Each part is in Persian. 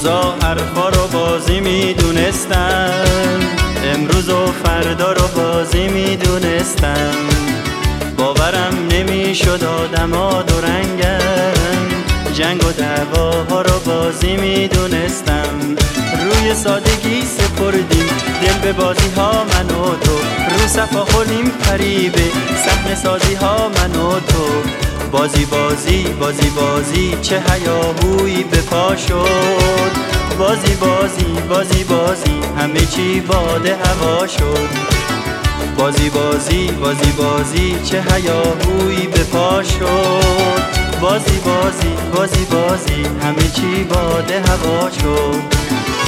روزا حرفا رو بازی میدونستم، امروز و فردا رو بازی میدونستم. باورم نمیشد آدما دو رنگن، جنگ و دعواها رو بازی میدونستم. روی سادگی سپردیم دل به بازی ها من و تو، رو صفا خوریم فریبه صحنه سازی ها من و تو. بازی بازی بازی بازی چه هیاهویی به پا شد، بازی بازی بازی بازی همه چی باد هوا شد. بازی بازی بازی بازی چه هیاهویی به پا شد، بازی بازی بازی بازی همه چی باد هوا شد.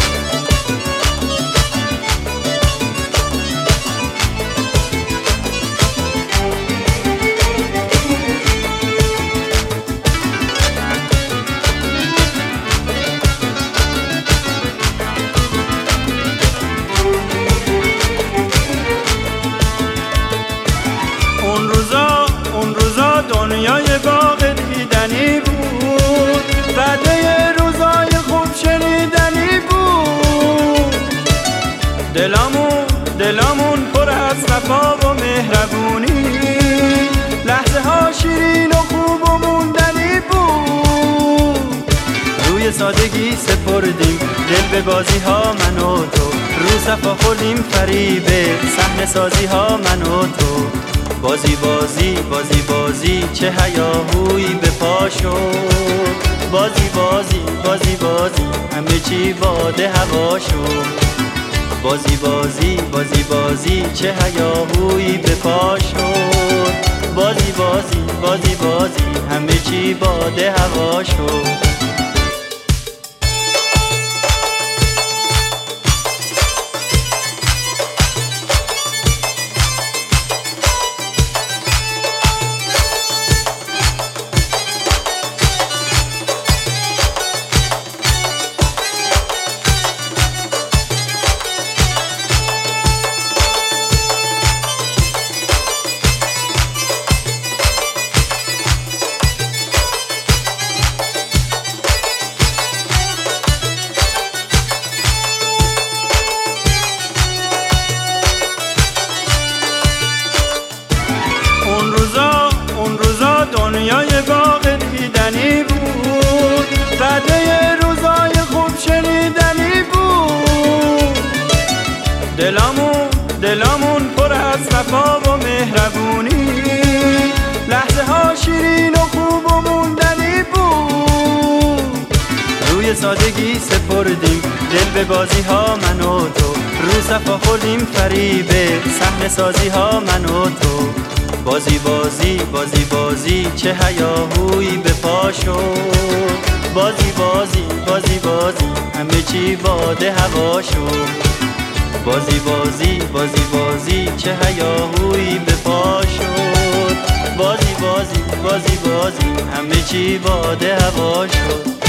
اون روزا دنیای باغ دیدنی بود، وعده روزای خوب شنیدنی بود. دلامون پر از صفا و مهربونی، لحظه ها شیرین و خوب و موندنی بود. روی سادگی سپردیم دل به بازی ها من و تو، رو صفا خوردیم فریبه صحنه سازی ها من و تو. بازی بازی بازی بازی چه هیاهویی به پا شد، بازی بازی بازی بازی همه چی باد هوا شد. بازی بازی بازی بازی چه هیاهویی به پا شد، بازی بازی بازی بازی همه چی باد هوا شد. دنیای باغ دیدنی بود، وعده روزای خوب شنیدنی بود. دلامون پر از صفا و مهربونی، لحظه ها شیرین و خوب و موندنی بود. روی سادگی سپردیم دل به بازی ها من و تو، رو صفا خوردیم فریبه صحنه سازی ها من و تو. بازی بازی بازی بازی چه هیاهویی به پا شد، بازی بازی بازی بازی همه چی باد هوا شد. بازی بازی بازی بازی چه هیاهویی به پا شد، بازی بازی بازی بازی همه چی باد هوا شد.